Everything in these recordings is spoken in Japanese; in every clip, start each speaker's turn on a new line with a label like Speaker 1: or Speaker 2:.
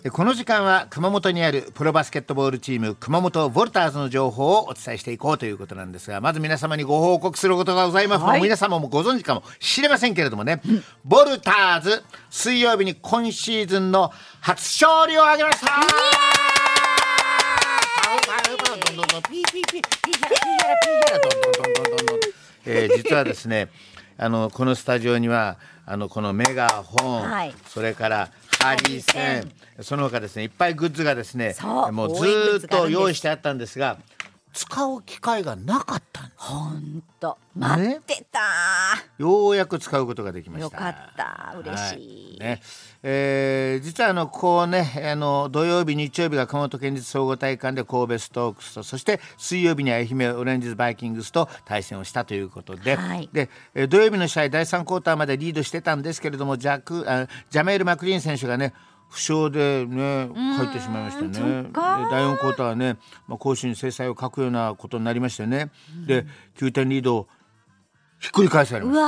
Speaker 1: この時間は熊本にあるプロバスケットボールチーム熊本ヴォルターズの情報をお伝えしていこうということなんですが、まず皆様にご報告することがございます、皆様もご存知かもしれませんけれどもね、ボルターズ水曜日に今シーズンの初勝利を挙げました。実はですね、このスタジオにはこのメガホン、それからハリセン、その他ですね、いっぱいグッズがですね、もうずっと用意してあったんですが、使う機会がなかったんです。
Speaker 2: ほんと待ってた、
Speaker 1: ようやく使うことができました。
Speaker 2: よかった、嬉しい、
Speaker 1: 実はこうね、土曜日日曜日が熊本県立総合体育館で神戸ストークスと、そして水曜日に愛媛オレンジズバイキングスと対戦をしたということで、で土曜日の試合第3クォーターまでリードしてたんですけれども、ジャメール・マクリーン選手がね負傷でね入ってしまいましたね。で第4クォーターはね、攻守に制裁を書くようなことになりましてね、で9点リードをひっくり返されました。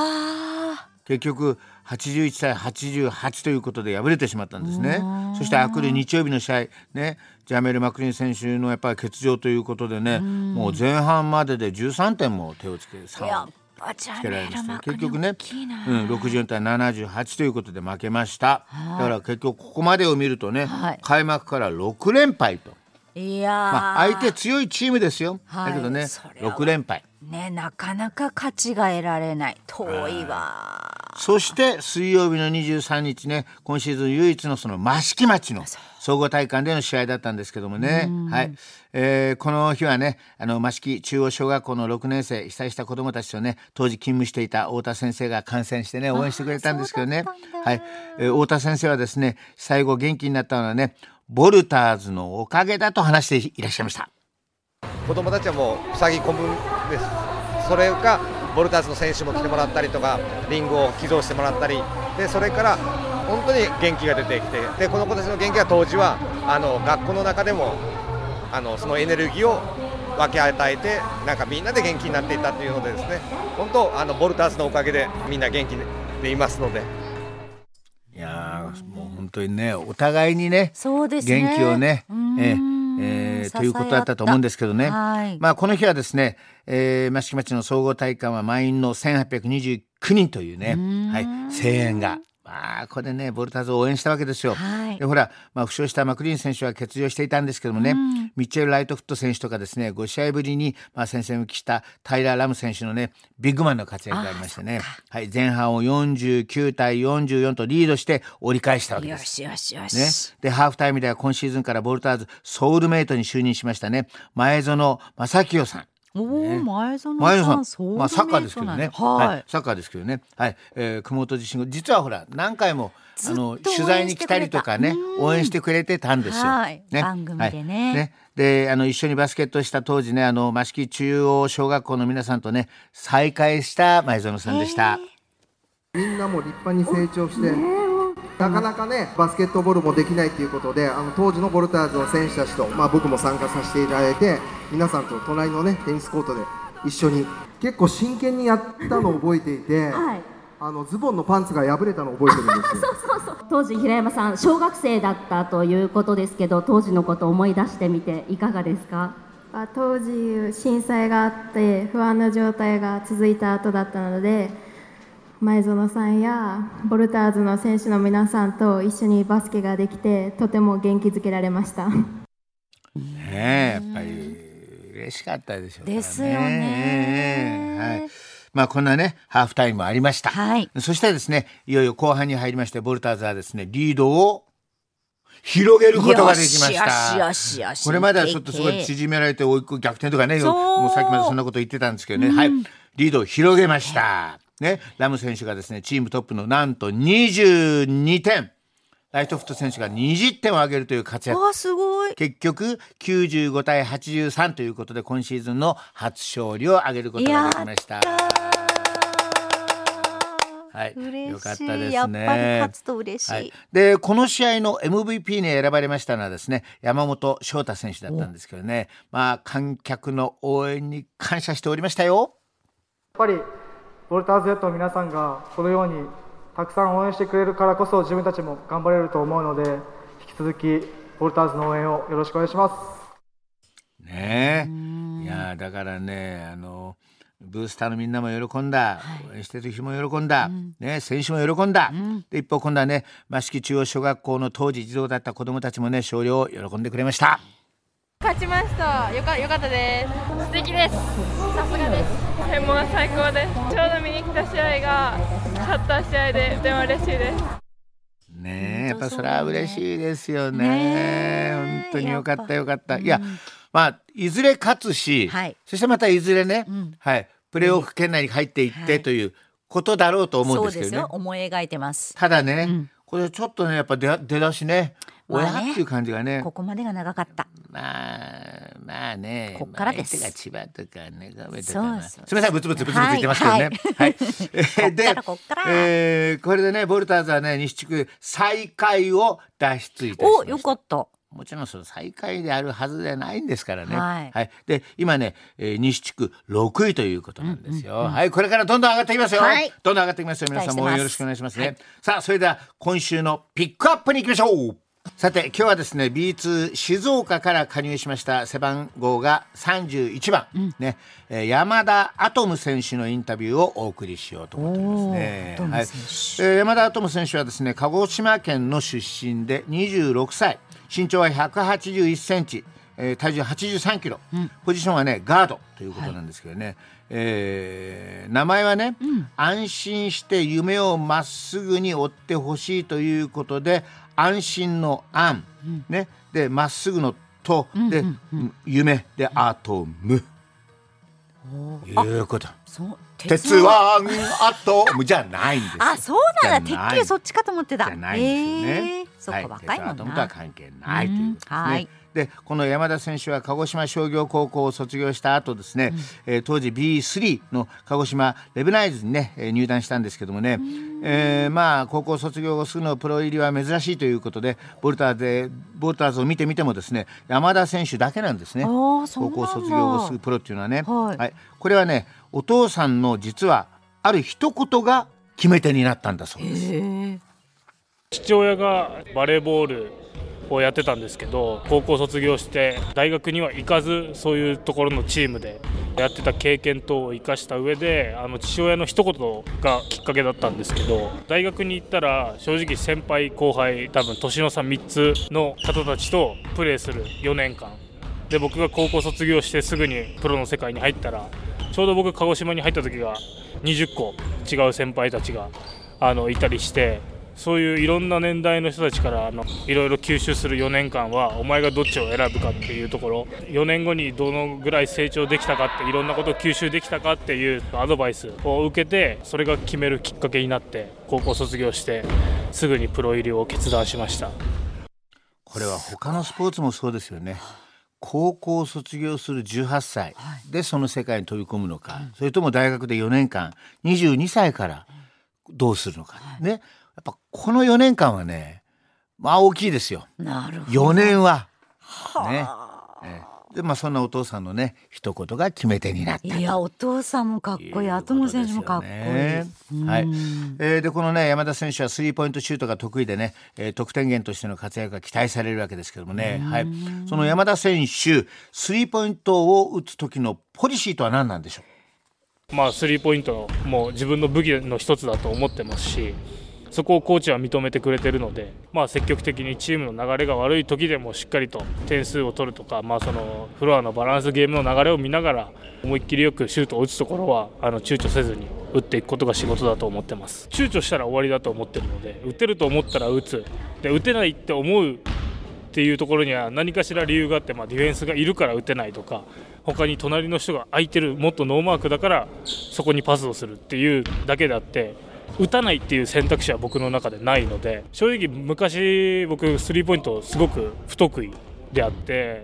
Speaker 1: 結局81対88ということで敗れてしまったんですね。そしてあくる日曜日の試合ね、ジャメール・マクリーン選手のやっぱり欠場ということでね、もう前半までで13点も手をつけつけられました。結局ね、64対78ということで負けました。だから結局ここまでを見るとね、開幕から6連敗と、相手強いチームですよ、だけどね6連敗
Speaker 2: ね、なかなか勝ちが得られない、遠いわ。
Speaker 1: そして水曜日の23日ね、今シーズン唯一のその益城町の総合体育館での試合だったんですけどもね、この日はね、益城中央小学校の6年生、被災した子どもたちとね、当時勤務していた太田先生が観戦してね応援してくれたんですけどね、太田先生はですね、最後元気になったのはね、ボルターズのおかげだと話していらっしゃいました。
Speaker 3: 子供たちはもう塞ぎ込むです。それがボルターズの選手も来てもらったりとか、リングを寄贈してもらったりで、それから本当に元気が出てきて、でこの子たちの元気は当時は学校の中でもそのエネルギーを分け与えて、なんかみんなで元気になっていたというのでですね、本当ボルターズのおかげでみんな元気でいますので、
Speaker 1: いやもう本当にね、お互いにね、
Speaker 2: そうですね、
Speaker 1: 元気をね、ということだったと思うんですけどね、この日はですね、益城町の総合体育館は満員の1829人というね、声援が、ここでねボルターズを応援したわけですよ。でほら、負傷したマクリーン選手は欠場していたんですけどもね、ミッチェル・ライトフット選手とかですね、5試合ぶりに戦線を期したタイラー・ラム選手のねビッグマンの活躍がありましてね、前半を49対44とリードして折り返したわけです。でハーフタイムでは今シーズンからボルターズソウルメイトに就任しましたね、前園正清さん。
Speaker 2: 前園さん、
Speaker 1: サッカーですけどね、サッカーですけどね、熊本地震後、実はほら何回も取材に来たりとかね、応援してくれてたんですよ、
Speaker 2: 番組でね。
Speaker 1: で一緒にバスケットした当時ね、益城中央小学校の皆さんとね再会した前園さんでした。
Speaker 4: みんなも立派に成長して、なかなかねバスケットボールもできないということで、当時のボルターズの選手たちと、僕も参加させていただいて、皆さんと隣のねテニスコートで一緒に結構真剣にやったのを覚えていて、ズボンのパンツが破れたのを覚えてるんですよ。
Speaker 5: 当時平山さん小学生だったということですけど、当時のことを思い出してみていかがですか？
Speaker 6: 当時震災があって不安な状態が続いた後だったので、前園さんやボルターズの選手の皆さんと一緒にバスケができて、とても元気づけられました。
Speaker 1: やっぱり嬉しかったでしょうね。
Speaker 2: ですよね。
Speaker 1: こんなねハーフタイムもありました。そしてですね、いよいよ後半に入りまして、ボルターズはですねリードを広げることができました。これまではちょっとすごい縮められて追い逆転とかね、もうさっきまでそんなこと言ってたんですけどね、リードを広げましたね。ラム選手がですねチームトップのなんと22点、ライトフット選手が20点を挙げるという活躍。
Speaker 2: すごい。
Speaker 1: 結局95対83ということで、今シーズンの初勝利を挙げることができました。よかったですね。
Speaker 2: やっぱり勝つと嬉しい。
Speaker 1: でこの試合の MVP に選ばれましたのはですね、山本翔太選手だったんですけどね、観客の応援に感謝しておりましたよ。
Speaker 7: やっぱりボルターズ Z の皆さんがこのようにたくさん応援してくれるからこそ、自分たちも頑張れると思うので、引きき続きボルターズの応援をよろしくお願いします。
Speaker 1: ねえ、いやだからねブースターのみんなも喜んだ、応援してる人も喜んだ、ね、選手も喜んだ、で一方今度はね益城中央小学校の当時児童だった子どもたちもね勝利を喜んでくれました。
Speaker 8: 勝ちました。よかったです。素敵です。さすがです。専門が最高です。ちょうど見に来た試合が勝った試合でとても嬉しいです。
Speaker 1: ねえ、やっぱそれは嬉しいですよね。本当によかった。いやまあいずれ勝つし、そしてまたいずれね、プレーオフ圏内に入っていってということだろうと思うんですけどね。
Speaker 2: そうですよ、思い描いてます。
Speaker 1: ただね、これちょっとねやっぱ出だしね、親っていう感じがね、
Speaker 2: ここまでが長かった。
Speaker 1: まあね、
Speaker 2: こっからです。
Speaker 1: 相手が千葉とかね、
Speaker 2: すみま
Speaker 1: せん、ブツブツ言ってますけどね。で、これでねボルターズはね西地区最下位を脱出いたしました。
Speaker 2: よかった。
Speaker 1: もちろんその最下位であるはずではないんですからね。で今ね、西地区6位ということなんですよ。これからどんどん上がってきますよ。どんどん上がってきますよ。皆さんもよろしくお願いしますね。さあそれでは今週のピックアップに行きましょう。さて今日はですね B2 静岡から加入しました背番号が31番、山田アトム選手のインタビューをお送りしようと思ってますね。山田アトム選手はですね鹿児島県の出身で26歳、身長は181センチ、体重83キロ、ポジションはねガードということなんですけどね、名前はね、安心して夢をまっすぐに追ってほしいということで安心の安、でまっすぐのとで、夢でアトムいうこと。鉄腕アトムじゃないんです。
Speaker 2: そうなんだ。てっきりそっちかと思ってた。
Speaker 1: じゃないんですよね。
Speaker 2: そっか、若いもんな。
Speaker 1: 鉄腕アトムとは関係ないということですね。でこの山田選手は鹿児島商業高校を卒業した後ですね、当時 B3 の鹿児島レブナイズにね、入団したんですけどもね、高校卒業後すぐのプロ入りは珍しいということでボルターズを見てみてもですね山田選手だけなんですね。高校卒業後すぐプロっていうのはね、これはねお父さんの実はある一言が決め手になったんだそうです。
Speaker 9: 父親がバレーボールをやってたんですけど、高校卒業して大学には行かずそういうところのチームでやってた経験等を生かした上で父親の一言がきっかけだったんですけど、大学に行ったら正直先輩後輩多分年の差3つの方たちとプレーする4年間で、僕が高校卒業してすぐにプロの世界に入ったらちょうど僕鹿児島に入った時が20個違う先輩たちがいたりして、そういういろんな年代の人たちからいろいろ吸収する4年間はお前がどっちを選ぶかっていうところ、4年後にどのぐらい成長できたかっていろんなことを吸収できたかっていうアドバイスを受けて、それが決めるきっかけになって高校卒業してすぐにプロ入りを決断しました。
Speaker 1: これは他のスポーツもそうですよね。高校を卒業する18歳でその世界に飛び込むのか、それとも大学で4年間22歳からどうするのか、ね、やっぱこの4年間はね大きいですよ。
Speaker 2: なるほど。
Speaker 1: 4年はね、でそんなお父さんのね一言が決め手になった。
Speaker 2: いやお父さんもかっこいい、アトム選手もかっこいい。
Speaker 1: でこのね山田選手はスリーポイントシュートが得意でね、得点源としての活躍が期待されるわけですけどもね、その山田選手スリーポイントを打つ時のポリシーとは何なんでしょ
Speaker 9: う。スリーポイントも自分の武器の一つだと思ってますし、そこをコーチは認めてくれてるので、積極的にチームの流れが悪い時でもしっかりと点数を取るとか、そのフロアのバランスゲームの流れを見ながら思いっきりよくシュートを打つところは躊躇せずに打っていくことが仕事だと思ってます。躊躇したら終わりだと思ってるので、打てると思ったら打つ、で打てないって思うっていうところには何かしら理由があって、ディフェンスがいるから打てないとか、他に隣の人が空いてる、もっとノーマークだからそこにパスをするっていうだけであって、打たないっていう選択肢は僕の中でないので、正直昔僕スリーポイントすごく不得意であって、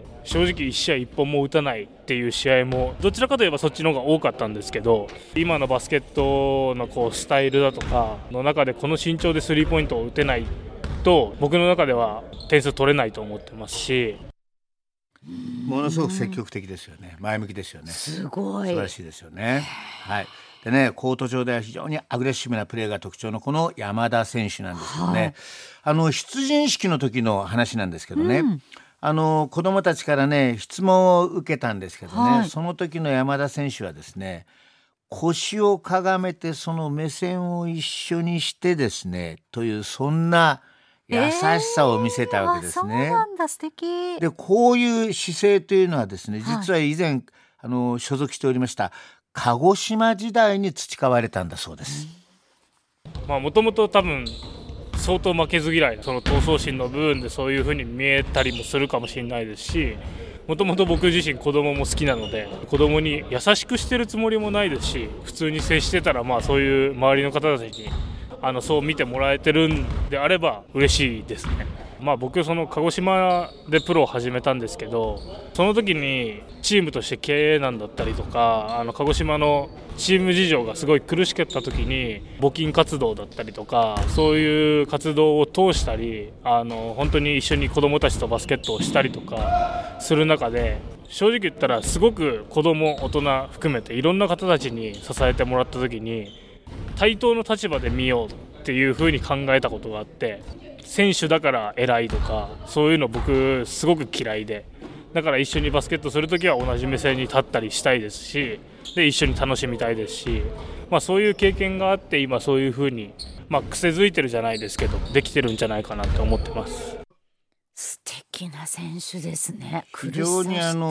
Speaker 9: 正直1試合1本も打たないっていう試合もどちらかといえばそっちの方が多かったんですけど、今のバスケットのスタイルだとかの中でこの身長でスリーポイントを打てないと僕の中では点数取れないと思ってますし、
Speaker 1: ものすごく積極的ですよね。前向きですよね。
Speaker 2: すごい
Speaker 1: 素晴らしいですよね。 でね、コート上では非常にアグレッシブなプレーが特徴のこの山田選手なんですよね。出陣式の時の話なんですけどね、子供たちからね質問を受けたんですけどね、その時の山田選手はですね、腰をかがめてその目線を一緒にしてですねという、そんな優しさを見せたわけですね。
Speaker 2: そうなんだ、素敵。
Speaker 1: でこういう姿勢というのはですね、実は以前、所属しておりました鹿児島時代に培われたんだそうです。
Speaker 9: もともと多分相当負けず嫌いなその闘争心の部分でそういう風に見えたりもするかもしれないですし、もともと僕自身子供も好きなので、子供に優しくしてるつもりもないですし、普通に接してたらそういう周りの方たちにそう見てもらえてるんであれば嬉しいですね。僕その鹿児島でプロを始めたんですけど、その時にチームとして経営難だったりとか、鹿児島のチーム事情がすごい苦しかった時に募金活動だったりとか、そういう活動を通したり、本当に一緒に子どもたちとバスケットをしたりとかする中で、正直言ったらすごく子ども大人含めていろんな方たちに支えてもらった時に対等の立場で見ようっていう風に考えたことがあって、選手だから偉いとかそういうの僕すごく嫌いで、だから一緒にバスケットするときは同じ目線に立ったりしたいですし、で一緒に楽しみたいですし、そういう経験があって今そういう風に癖づいてるじゃないですけどできてるんじゃないかなと思ってます。
Speaker 2: 素敵な選手ですね。
Speaker 1: 非常になん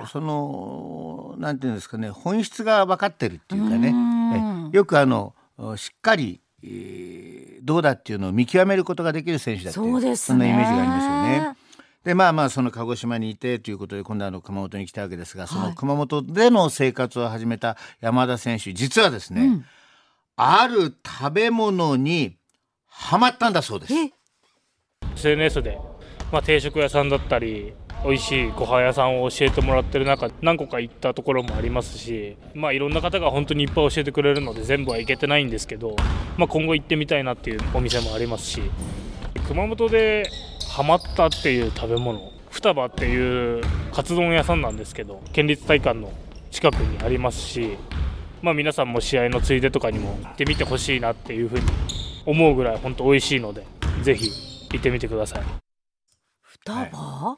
Speaker 1: ていうんですかね、本質が分かってるっていうかね、よくしっかりどうだっていうのを見極めることができる選手だっていう、そんなイメージがありますよね。でその鹿児島にいてということで今度は熊本に来たわけですが、その熊本での生活を始めた山田選手、実はですね、ある食べ物にハマったんだそうです。
Speaker 9: SNS で、定食屋さんだったり美味しいご飯屋さんを教えてもらってる中、何個か行ったところもありますし、いろんな方が本当にいっぱい教えてくれるので全部は行けてないんですけど、今後行ってみたいなっていうお店もありますし、熊本でハマったっていう食べ物、双葉っていうカツ丼屋さんなんですけど、県立体育館の近くにありますし、皆さんも試合のついでとかにも行ってみてほしいなっていうふうに思うぐらい本当美味しいので、ぜひ行ってみてください。
Speaker 2: 双葉、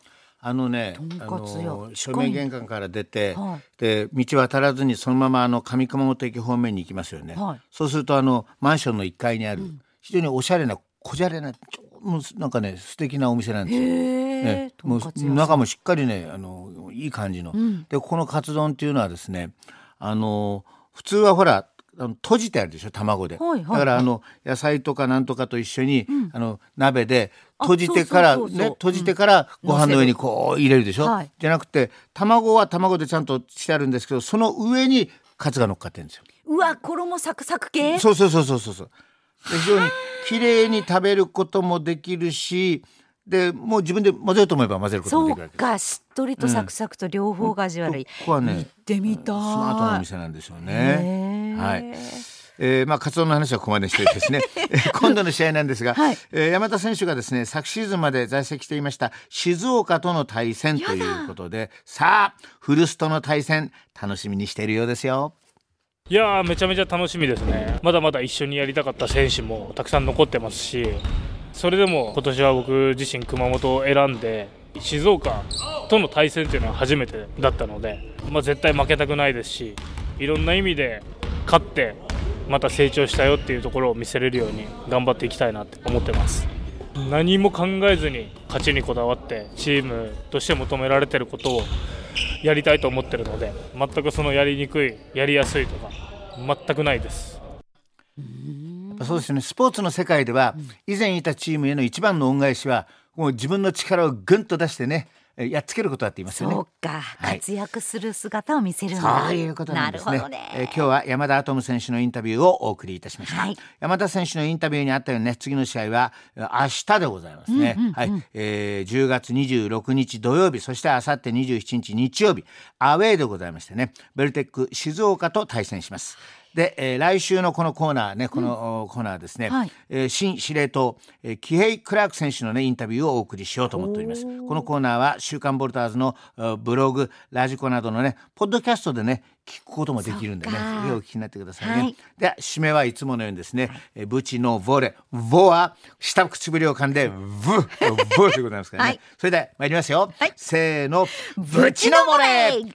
Speaker 1: 正面玄関から出て、で道渡らずにそのまま上熊本駅方面に行きますよね。そうするとマンションの1階にある、非常におしゃれなこじゃれななんかね素敵なお店なんですよ。もう中もしっかりねいい感じの、でこのカツ丼っていうのはですね、普通はほら閉じてあるでしょ、卵で、だから野菜とかなんとかと一緒に、鍋で閉じてからご飯の上にこう入れるでしょ、じゃなくて卵は卵でちゃんとしてあるんですけど、その上にカツが乗っかってるんですよ。
Speaker 2: うわ、衣サクサク系。
Speaker 1: そうで非常に綺麗に食べることもできるし、でもう自分で混ぜると思えば混ぜることもできるわけです。
Speaker 2: そうか、しっとりとサクサクと両方が味わえる、
Speaker 1: ここはね、
Speaker 2: 行ってみたい。ス
Speaker 1: マートなお店なんですよね。カツ丼の話はここまでしてですね今度の試合なんですが、山田選手がですね昨シーズンまで在籍していました静岡との対戦ということで、さあフルスとの対戦楽しみにしているようですよ。
Speaker 9: いやめちゃめちゃ楽しみですね。まだまだ一緒にやりたかった選手もたくさん残ってますし、それでも今年は僕自身熊本を選んで静岡との対戦というのは初めてだったので、絶対負けたくないですし、いろんな意味で勝ってまた成長したよっていうところを見せれるように頑張っていきたいなって思ってます。何も考えずに勝ちにこだわってチームとして求められていることをやりたいと思ってるので、全くそのやりにくいやりやすいとか全くないです。
Speaker 1: そうですね、スポーツの世界では以前いたチームへの一番の恩返しはもう自分の力をぐんと出してねやっつけることだって言いますよね。
Speaker 2: そうか、活躍する姿を見せるんだ。
Speaker 1: そういうことなんですね。今日は山田アトム選手のインタビューをお送りいたしました。山田選手のインタビューにあったようにね、次の試合は明日でございますね。10月26日土曜日、そしてあさって27日日曜日、アウェーでございましてね、ベルテック静岡と対戦します。 で、来週のこのコーナーね、このコーナーですね、新司令塔、キヘイ・クラーク選手のねインタビューをお送りしようと思っております。このコーナーは週刊ボルターズのブログ、ラジコなどのねポッドキャストでね聞くこともできるんでね、ぜひお聞きになってくださいね。で、締めはいつものようにですね、ブチのボレ、ボは下唇を噛んでブでございますからね。それでは参りますよ、せーの、ブチのボレ。